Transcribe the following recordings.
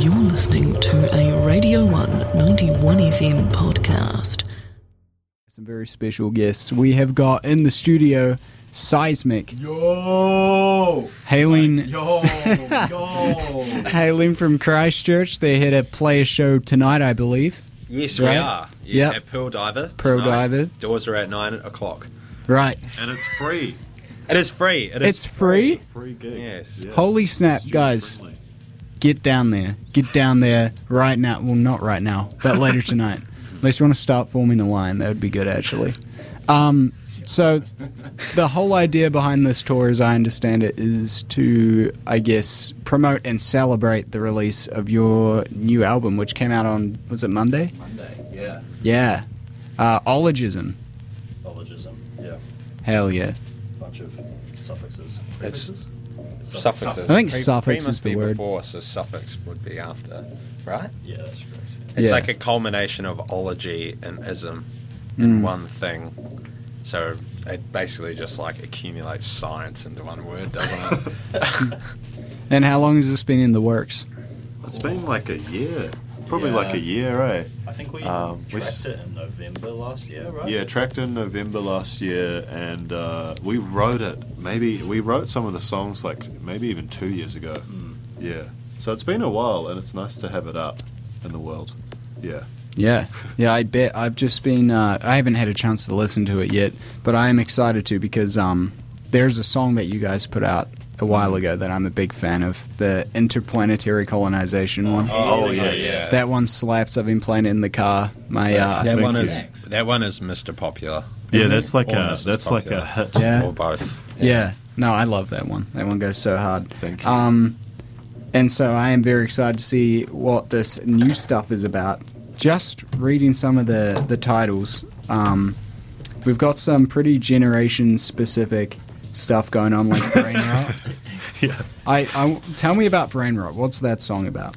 You're listening to a Radio 1 91 FM podcast. Some very special guests. We have got in the studio Seismic. Yo! Hailing, Yo! hailing from Christchurch. They're here to play a show tonight, I believe. Yes, Right? we are. Yes, Yep. at Pearl Diver. Pearl tonight. Diver. Doors are at 9 o'clock. Right. And it's free. It is free. It's free? Free gig. Yes. Yeah. Holy snap, Student guys. friendly. Get down there. Get down there right now. Well, not right now, but later tonight. Unless you want to start forming a line. That would be good, actually. So the whole idea behind this tour, as I understand it, is to, I guess, promote and celebrate the release of your new album, which came out on, was it Monday? Monday, yeah. Yeah. Ologism. Ologism, yeah. Hell yeah. Bunch of suffixes. It's- Prefixes? Suffixes. I think Pre suffix must is the be word. before, so suffix would be after, right? Yeah, that's correct. It's Yeah. like a culmination of ology and ism in one thing. So it basically just like accumulates science into one word, doesn't it? And how long has this been in the works? It's been like a year. Probably Yeah. like a year, right? I think we We tracked it in November last year, right? Yeah, tracked in November last year, and we wrote it. Maybe we wrote some of the songs like maybe even 2 years ago. Yeah, so it's been a while, and it's nice to have it up in the world. Yeah. Yeah, I bet. I've just been, I haven't had a chance to listen to it yet, but I am excited to because there's a song that you guys put out a while ago that I'm a big fan of, the Interplanetary Colonization one. Oh, yes. yeah. That one slaps. I've been playing it in the car. My That Thank one you. is Mr. Popular. Yeah, that's like Or a Mrs. Popular. hit. Yeah. Or both. Yeah. No, I love that one. That one goes so hard. Thank you. And so I am very excited to see what this new stuff is about. Just reading some of the titles, we've got some pretty generation-specific stuff going on, like Brain Rot. Yeah. I tell me about Brain Rot. What's that song about?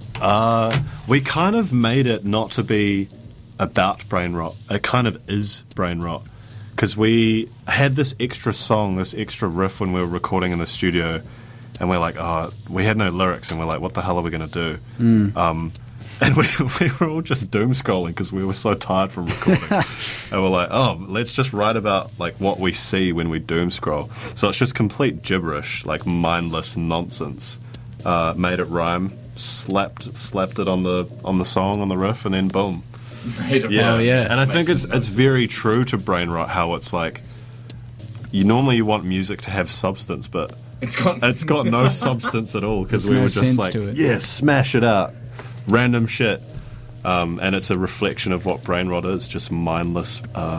We kind of made it not to be about brain rot. It kind of is brain rot. Because we had this extra song, this extra riff when we were recording in the studio, and we're like, oh, we had no lyrics, and we're like, what the hell are we going to do? And we were all just doom scrolling because we were so tired from recording. And we're like, oh, let's just write about like what we see when we doom scroll. So it's just complete gibberish, like mindless nonsense. Made it rhyme, slapped it on the song, on the riff, and then boom. Oh, yeah. And I think it's very true to brain rot how it's like you want music to have substance, but it's got no substance at all because There's we no were just sense like, to it. yeah, smash it out, random shit, and it's a reflection of what brain rot is, just mindless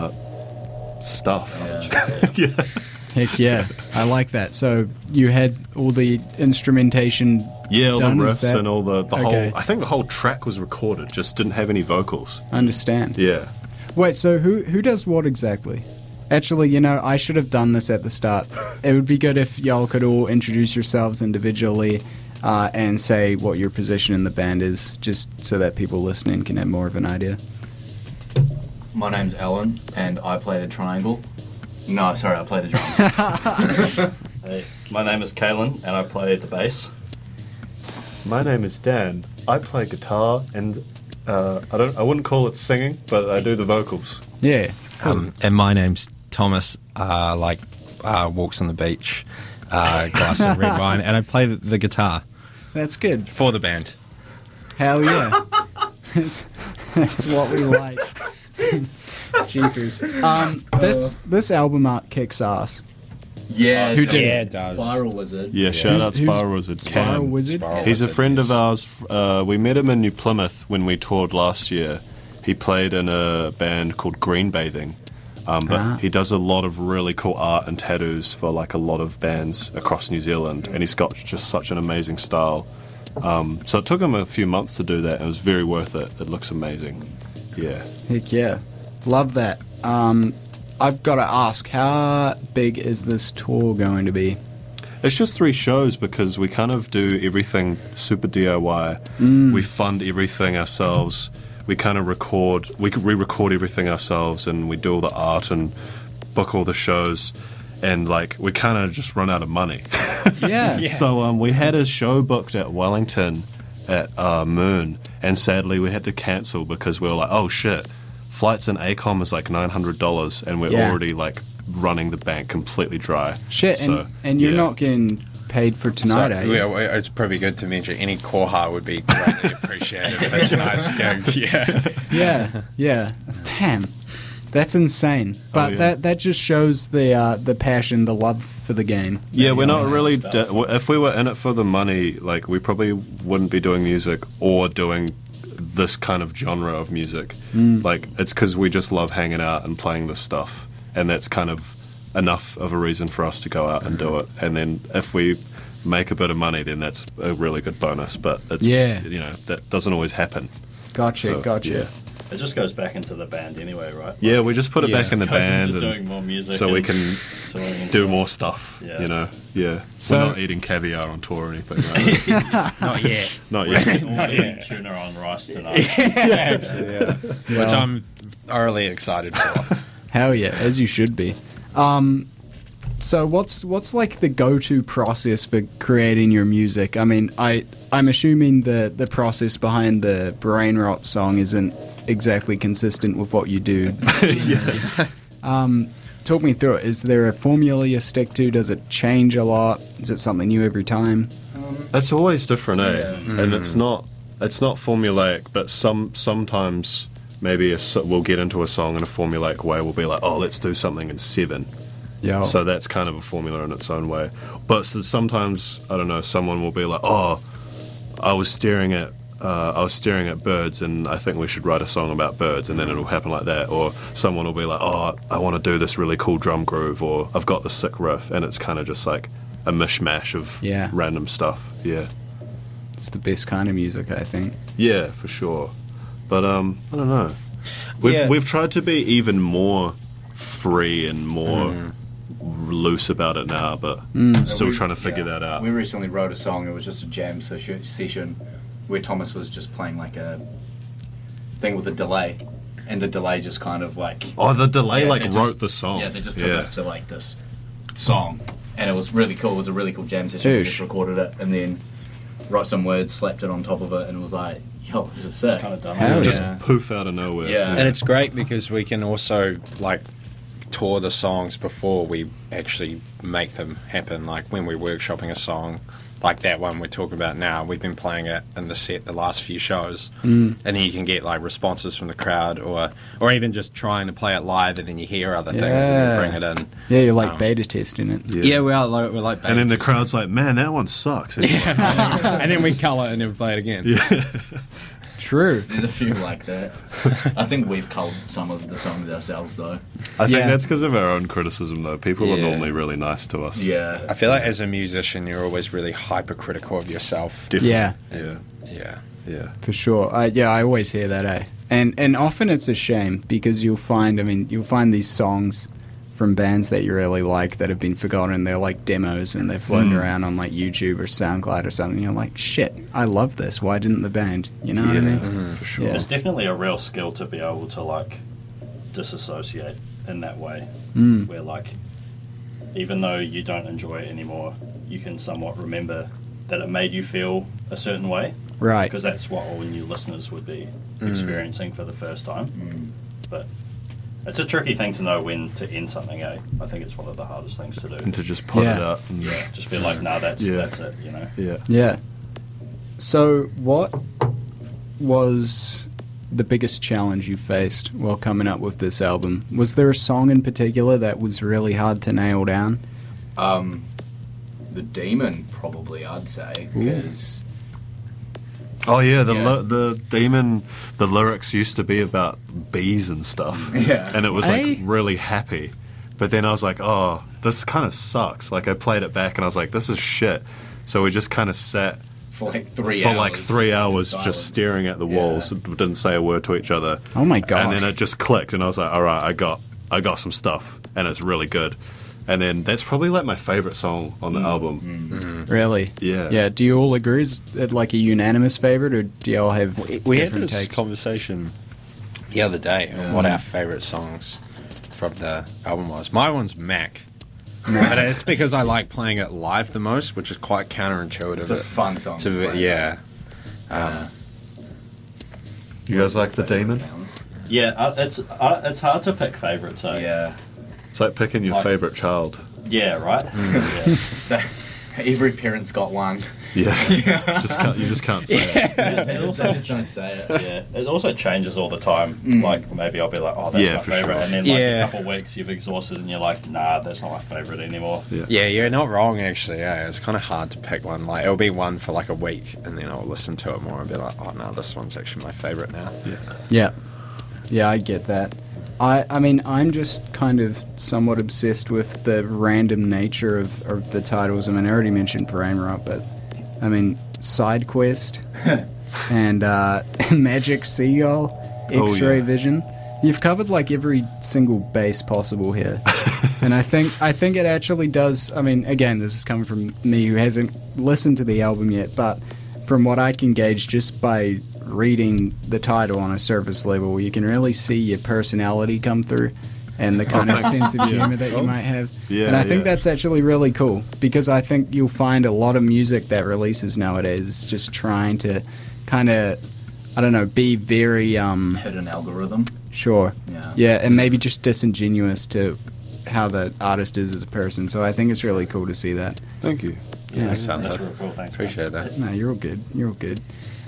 stuff. Yeah. Heck yeah. I like that. So you had all the instrumentation Yeah, all the done, is riffs that- and all the Okay. whole. I think the whole track was recorded, just didn't have any vocals. I understand. Yeah. Wait, so who does what exactly? Actually, I should have done this at the start. It would be good if y'all could all introduce yourselves individually and say what your position in the band is, just so that people listening can have more of an idea. My name's Alan, and I play the triangle. No, sorry, I play the drums. Hey, my name is Kalen, and I play the bass. My name is Dan. I play guitar, and I wouldn't call it singing, but I do the vocals. Yeah. And my name's Thomas, walks on the beach, glass of red wine, and I play the guitar That's good. for the band. Hell yeah. That's what we like. Jeepers. This album art kicks ass. Yeah, Who did it? Yeah, it does. Spiral Wizard. Yeah, shout out Who's Spiral Wizard. Spiral Cam. Wizard? Spiral He's a Wizard, friend of yes. ours. We met him in New Plymouth when we toured last year. He played in a band called Green Bathing. But he does a lot of really cool art and tattoos for like a lot of bands across New Zealand, and he's got just such an amazing style. So it took him a few months to do that, and it was very worth it. It looks amazing. Yeah. Heck yeah. Love that. I've got to ask, how big is this tour going to be? It's just 3 shows because we kind of do everything super DIY. We fund everything ourselves. We kind of we re-record everything ourselves, and we do all the art and book all the shows, and like we kind of just run out of money. Yeah. So we had a show booked at Wellington at Moon, and sadly we had to cancel because we were like, oh shit, flights in ACOM is like $900, and we're Yeah. already like running the bank completely dry. Shit, So, and you're yeah. not getting paid for tonight, So, are you? yeah, well, it's probably good to mention any Koha would be greatly appreciated for tonight's gig. Yeah. Yeah. Damn. That's insane. But yeah. that just shows the passion, the love for the game. Yeah, we're not Yeah, really. it's about- If we were in it for the money, like we probably wouldn't be doing music or doing this kind of genre of music. Like it's because we just love hanging out and playing this stuff, and that's kind of enough of a reason for us to go out and do it. And then if we make a bit of money, then that's a really good bonus. But it's, Yeah. you know, that doesn't always happen. Gotcha, So, gotcha. yeah. It just goes back into the band anyway, right? Yeah, we just put it Yeah. back in the Goes band into and doing more music, so we and can touring and do stuff. more stuff. Yeah. You know, yeah. So- We're not eating caviar on tour or anything. Right? Not yet. Not yet. Or eating tuna on rice tonight. Which I'm thoroughly excited for. Hell yeah, as you should be. So what's like the go-to process for creating your music? I mean, I'm assuming the process behind the Brain Rot song isn't exactly consistent with what you do. Talk me through it. Is there a formula you stick to? Does it change a lot? Is it something new every time? It's always different, eh? Yeah. And it's not formulaic, but sometimes maybe we'll get into a song in a formulaic way. We'll be like, oh, let's do something in 7. Yeah. So that's kind of a formula in its own way. But sometimes, I don't know, someone will be like, oh, I was staring at birds and I think we should write a song about birds, and then it'll happen like that. Or someone will be like, oh, I want to do this really cool drum groove, or I've got this sick riff, and it's kind of just like a mishmash of Yeah. random stuff. Yeah. It's the best kind of music, I think. Yeah, for sure. But I don't know. Yeah. We've tried to be even more free and more loose about it now, but still trying to figure that out. We recently wrote a song. It was just a jam session where Thomas was just playing like a thing with a delay, and the delay just kind of like Oh, the delay they just- wrote the song. Yeah, they just took us to like this song, and it was really cool. It was a really cool jam session. We Oosh. just recorded it and then wrote some words, slapped it on top of it, and it was like, yo, this is sick. Kind of done. Hell just yeah. poof out of nowhere. Yeah. And it's great because we can also like tour the songs before we actually make them happen. Like when we're workshopping a song, like that one we're talking about now, we've been playing it in the set the last few shows, and then you can get like responses from the crowd, or even just trying to play it live, and then you hear other things and then bring it in. Yeah, you're like beta testing it. Yeah, we're like, And then the crowd's like, man, that one sucks. And you're like, and then we colour and then play it again. True. There's a few like that. I think we've culled some of the songs ourselves, though. I think Yeah. that's because of our own criticism, though. People are Yeah. normally really nice to us. Yeah. I feel like as a musician, you're always really hypercritical of yourself. Definitely. Yeah. Yeah. Yeah. Yeah. For sure. I always hear that, eh? And often it's a shame because you'll find these songs from bands that you really like that have been forgotten. They're like demos and they're floating around on like YouTube or SoundCloud or something. You're like, shit, I love this. Why didn't the band? You know what I mean? For sure. Yeah. It's definitely a real skill to be able to like disassociate in that way, where like even though you don't enjoy it anymore, you can somewhat remember that it made you feel a certain way, Right. because that's what all new listeners would be experiencing for the first time. But it's a tricky thing to know when to end something, eh? I think it's one of the hardest things to do. And to just put Yeah. it up. And, Yeah, just be like, nah, that's it, you know. Yeah. Yeah. So, what was the biggest challenge you faced while coming up with this album? Was there a song in particular that was really hard to nail down? The Demon, probably, I'd say, because Oh yeah, Yeah. the demon. The lyrics used to be about bees and stuff. Yeah. and it was Eh? like really happy. But then I was like, oh, this kind of sucks. Like I played it back and I was like, this is shit. So we just kind of sat for like 3 for hours. like 3 in hours silence. just staring at the Yeah. walls. Didn't say a word to each other. Oh my gosh. And then it just clicked, and I was like, all right, I got some stuff, and it's really good. And then that's probably like my favorite song on the album. Really? Yeah. Yeah. Do you all agree? Is it like a unanimous favorite, or do you all have We had different this takes? conversation the other day on what our favourite songs from the album was. My one's Mac. But it's because I like playing it live the most, which is quite counterintuitive. It's a fun song. to play, Yeah. You guys like The Demon? Yeah, it's hard to pick favourites. Yeah. It's like picking your Like- favourite child. Yeah, right. Yeah. Every parent's got one. Yeah. You just can't say it. They just don't say it. Yeah, it also changes all the time. Like maybe I'll be like, "Oh, that's Yeah, my for favorite," sure. and then like Yeah. a couple of weeks you've exhausted, and you're like, "Nah, that's not my favorite anymore." Yeah. Yeah, you're not wrong, actually. Yeah, it's kind of hard to pick one. Like, it'll be one for like a week, and then I'll listen to it more and be like, oh, no, this one's actually my favorite now. Yeah, I get that. I mean, I'm just kind of somewhat obsessed with the random nature of the titles. I mean, I already mentioned Brain Rot, but I mean, Side Quest and Magic Seagull, X-Ray Vision. You've covered like every single base possible here, and I think it actually does. I mean, again, this is coming from me who hasn't listened to the album yet, but from what I can gauge just by reading the title on a surface level, you can really see your personality come through and the kind of sense of humor that you might have. Yeah, and I think yeah. that's actually really cool, because I think you'll find a lot of music that releases nowadays is just trying to kind of, I don't know, be very Hidden algorithm. sure. Yeah. And maybe just disingenuous to how the artist is as a person. So I think it's really cool to see that. Thank you. Yeah, that's sounds real nice. cool. Thanks. Appreciate that. No, you're all good. You're all good.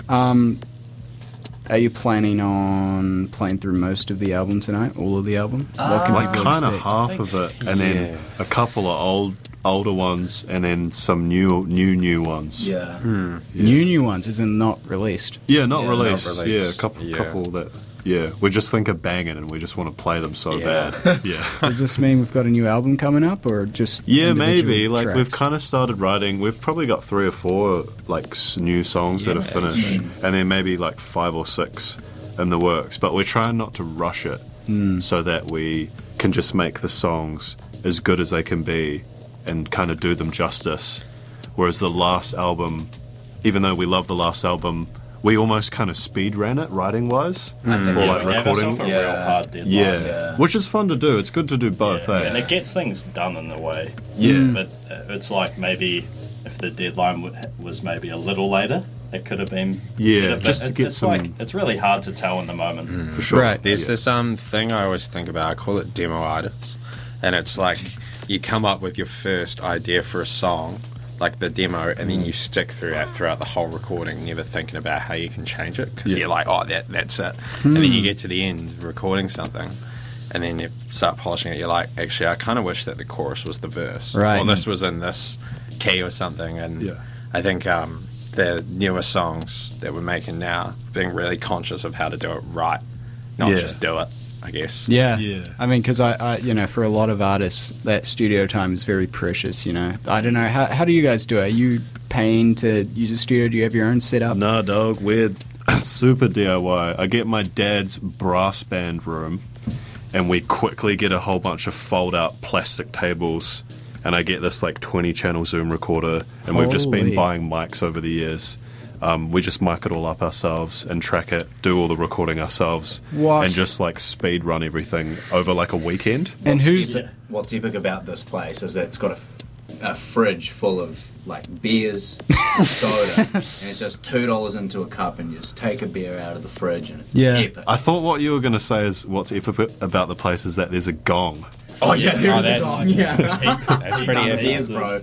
Are you planning on playing through most of the album tonight? All of the album? What can Like people kind of expect? half of it, and then a couple of older ones, and then some new ones. Yeah. New ones, isn't not released. Yeah, not Yeah, released. not released. Yeah, a couple Yeah. that. Yeah, we just think of banging, and we just want to play them so Yeah. bad. Yeah. Does this mean we've got a new album coming up, or just Yeah, individual maybe. Like tracks? we've kind of started writing. We've probably got 3 or 4 like new songs that are finished, and then maybe like 5 or 6 in the works. But we're trying not to rush it, so that we can just make the songs as good as they can be, and kind of do them justice. Whereas the last album, even though we love the last album, we almost kind of speed ran it writing wise, or think like so. We gave recording. ourselves a Yeah. real hard deadline. Yeah. Which is fun to do. It's good to do both. Yeah, Eh? and it gets things done in a way. Yeah. But it's like maybe if the deadline was maybe a little later, it could have been. Yeah, better, but just to get it's some- like it's really hard to tell in the moment. For sure. Right. There's Yeah. this thing I always think about. I call it demo-itis, and it's like you come up with your first idea for a song, like the demo, and then you stick throughout the whole recording, never thinking about how you can change it, because Yeah. you're like, oh, that's it, and then you get to the end recording something, and then you start polishing it. You're like, actually, I kind of wish that the chorus was the verse, Right. or this was in this key or something. And Yeah. I think the newer songs that we're making now, being really conscious of how to do it right, not Yeah. just do it, I guess. Yeah. Yeah. I mean, because I, you know, for a lot of artists, that studio time is very precious, you know. I don't know, how do you guys do it? Are you paying to use a studio? Do you have your own setup? Nah, dog, we're super DIY. I get my dad's brass band room, and we quickly get a whole bunch of fold-out plastic tables, and I get this like 20-channel Zoom recorder, and we've just been Holy. buying mics over the years. We just mic it all up ourselves and track it, do all the recording ourselves, What? and just like speed run everything over like a weekend. And who's... What's epic about this place is that it's got a fridge full of like beers, soda, and it's just $2 into a cup, and you just take a beer out of the fridge, and it's Yeah. epic. I thought what you were going to say is what's epic about the place is that there's a gong. Oh yeah, there's that- a gong. Yeah, That's pretty epic. beers, bro.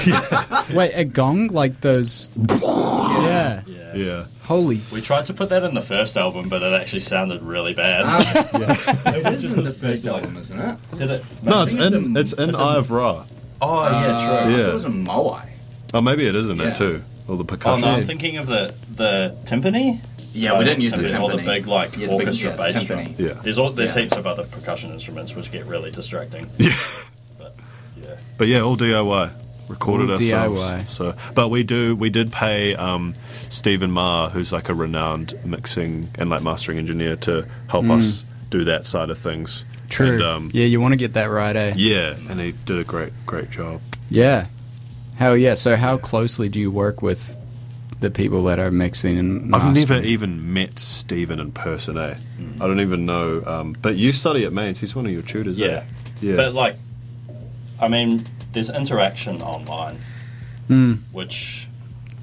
Wait, a gong? Like those... yeah. Yeah. Yeah. Holy... We tried to put that in the first album, but it actually sounded really bad. It was just the first album, isn't it? Did it? No, I it's think in it's a- Eye of Ra. Oh yeah, I true. thought Yeah. it was a Moai. Oh, maybe it is in Yeah. there too. Or the Oh percussion. no, I'm thinking of the timpani. Yeah, we didn't use the timpani. Or the big like Yeah, the big- orchestra yeah, bass timpani. drum. Yeah. There's Yeah. heaps of other percussion instruments which get really distracting. Yeah. But yeah. But yeah, all DIY. Recorded All ourselves. DIY. So, but we did pay Stephen Marr, who's like a renowned mixing and like mastering engineer, to help us do that side of things. True. And, yeah, you want to get that right, eh? yeah, and he did a great job. Yeah. Hell yeah. So how closely do you work with the people that are mixing and I've mastering? never even met Stephen in person, eh? I don't even know. But you study at Mains. He's one of your tutors, Yeah. eh? Yeah. But like, I mean, there's interaction online, which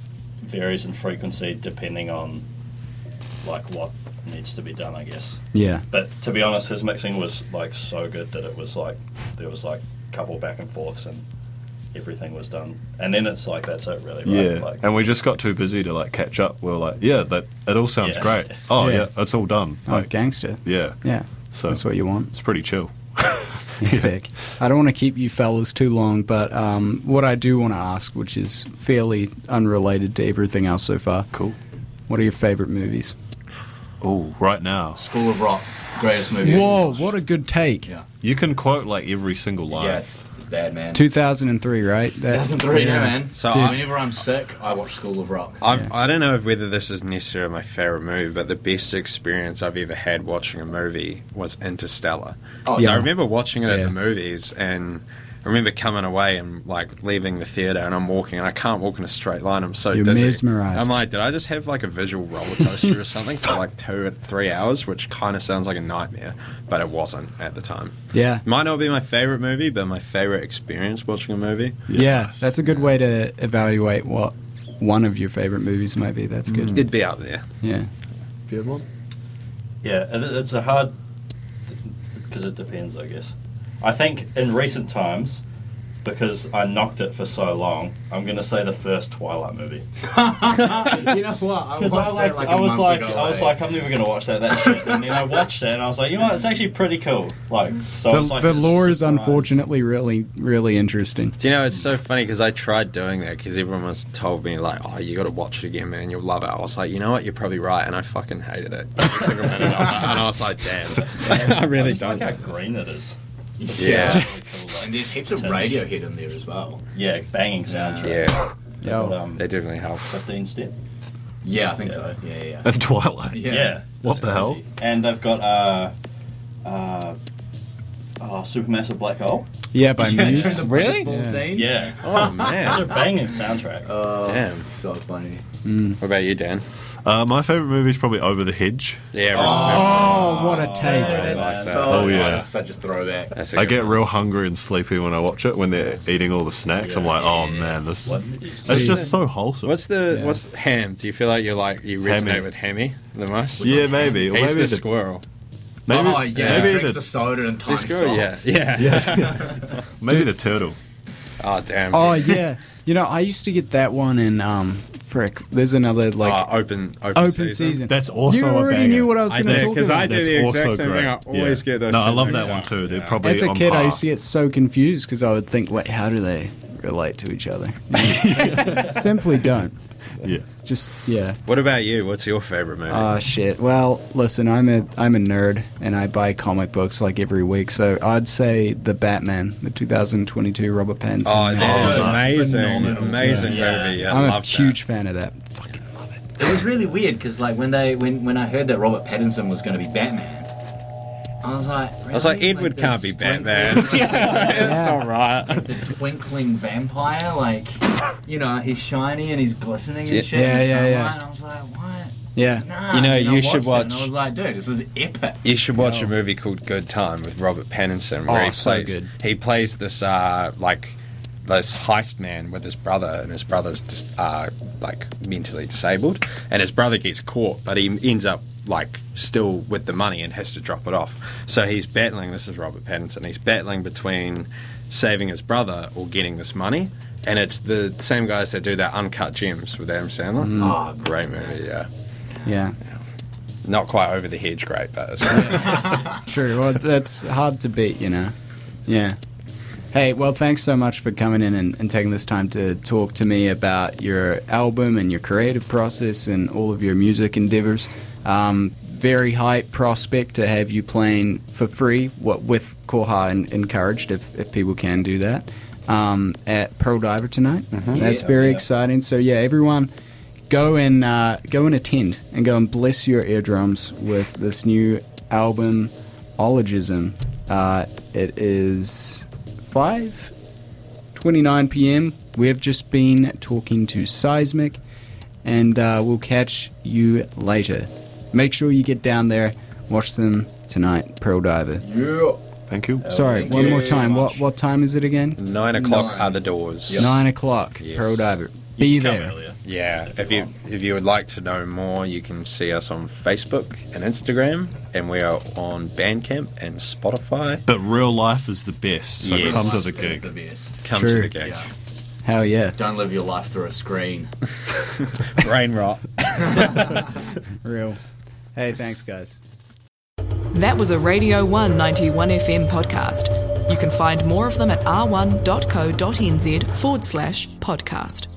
varies in frequency depending on like what needs to be done, I guess. Yeah. But to be honest, his mixing was like so good that it was like there was like a couple back and forths and everything was done. And then it's like that's it really, right? Yeah, Like, and we just got too busy to like catch up. We were like, yeah, that it all sounds Yeah. great. Oh Yeah. yeah, it's all done. Oh, Like, gangster. yeah, Yeah. So That's what you want. it's pretty chill. Epic. I don't want to keep you fellas too long, but what I do want to ask, which is fairly unrelated to everything else so far, Cool. what are your favorite movies? Oh, right now School of Rock, greatest movie. Whoa, ever. what a good take. Yeah. you can quote like every single line. Yeah, it's bad, man. 2003, right? That- 2003, yeah, man. So Dude, I- whenever I'm sick, I watch School of Rock. I don't know whether this is necessarily my favorite movie, but the best experience I've ever had watching a movie was Interstellar. Oh, So yeah. I remember watching it at Yeah. the movies, and I remember coming away and like leaving the theater, and I'm walking, and I can't walk in a straight line. I'm so You're dizzy. mesmerized. I'm like, did I just have like a visual roller coaster or something for like 2 or 3 hours, which kind of sounds like a nightmare, but it wasn't at the time. Yeah. Might not be my favorite movie, but my favorite experience watching a movie. Yeah, that's a good way to evaluate what one of your favorite movies might be. That's good. It'd be up there. Yeah. yeah, it's a hard because it depends, I guess. I think in recent times, because I knocked it for so long, I'm going to say the first Twilight movie. You know what? I Because I was like, I'm never going to watch that shit. And then I watched it, and I was like, you know what? It's actually pretty cool. Like, so I was like, The it's lore is surprised. unfortunately really, really interesting. Do you know, it's so funny because I tried doing that because everyone was told me, like, oh, you got to watch it again, man, you'll love it. I was like, you know what, you're probably right. And I fucking hated it. Every single minute of it. And I was like, damn. I really I just don't. like how green it is. Yeah. Really cool, like, And there's heaps of tinge. Radiohead in there as well. Yeah, banging soundtrack. Yeah. They've got, Yo. That definitely helps. 15 Step. Yeah, I think Yeah. so. Yeah. Of Twilight. Yeah. What that's the hell? crazy. And they've got Supermassive Black Hole. Yeah, by Yeah, Muse. during the Really? baseball Yeah. scene. Yeah. Oh, It's a man. banging soundtrack. Damn. So funny. What about you, Dan? My favorite movie is probably Over the Hedge. Yeah, respect. Oh, what a take. I like That's that. so, Oh, yeah. that's such a throwback. That's a I good get one. real hungry and sleepy when I watch it when they're eating all the snacks. I'm like, oh man, this it's just so wholesome. What's the Yeah. what's Ham? Do you feel like you resonate Hammy. with Hammy the most? Yeah, maybe. Or He's maybe the squirrel. maybe, Oh, yeah. maybe Drinks the the soda and The time squirrel, yeah. stops. Yeah. maybe the turtle. Oh, damn. Oh, yeah. You know, I used to get that one in, frick, there's another, like, Open season. That's also You a already banger. knew what I was I going to do, talk because I about. do That's the exact also same great. thing. I always get those No, I two love mixed that one up. too. They're Yeah. probably As a on kid, I par. used to get so confused because I would think, wait, how do they relate to each other? Simply don't. Yeah. Just, yeah. What about you? What's your favorite movie? Oh shit. Well, listen, I'm a nerd and I buy comic books like every week. So I'd say the Batman, the 2022 Robert Pattinson. that is Oh, amazing. phenomenal. Amazing Yeah. movie. Yeah, I'm a love huge fan of that. Fucking love it. It was really weird because, like, when I heard that Robert Pattinson was going to be Batman, I was like, really? I was like, Edward the can't be sprinkling- Batman. That's not right. The twinkling vampire, like, you know, he's shiny and he's glistening Yeah. and shit. Yeah, in the yeah, sunlight. yeah. And I was like, what? Yeah. Nah. You know, And I you should watched it and watch- I was like, dude, this is epic. You should watch a movie called Good Time with Robert Pattinson, where Oh, he so plays good. he plays this this heist man with his brother, and his brother's just like mentally disabled, and his brother gets caught, but he ends up like still with the money and has to drop it off. So he's battling. This is Robert Pattinson. He's battling between saving his brother or getting this money. And it's the same guys that do that Uncut Gems with Adam Sandler. Oh, Great movie, yeah. Yeah. Not quite over the hedge great, but it's True. Well, that's hard to beat, you know. Yeah. Hey, well, thanks so much for coming in and taking this time to talk to me about your album and your creative process and all of your music endeavors. Very high prospect to have you playing for free, with Koha encouraged, if people can do that, at Pearl Diver tonight. That's Yeah. very Yeah. exciting. So, yeah, everyone go and attend and go and bless your eardrums with this new album, Ologism. It is 5:29 p.m. We have just been talking to Seismic, and we'll catch you later. Make sure you get down there, watch them tonight, Pearl Diver. Yeah. Thank you. Sorry, thank one you more very time. much. What time is it again? 9 o'clock 9. are the doors. 9 o'clock, Yes. Pearl Diver. Be Come there. earlier. Yeah, if you would like to know more, you can see us on Facebook and Instagram, and we are on Bandcamp and Spotify. But real life is the best, so Yes. come to the Is gig. the best. Come True. to the gig. Yeah. Hell yeah. Don't live your life through a screen. Brain rot. Real. Hey, thanks, guys. That was a Radio 1 91 FM podcast. You can find more of them at r1.co.nz/podcast.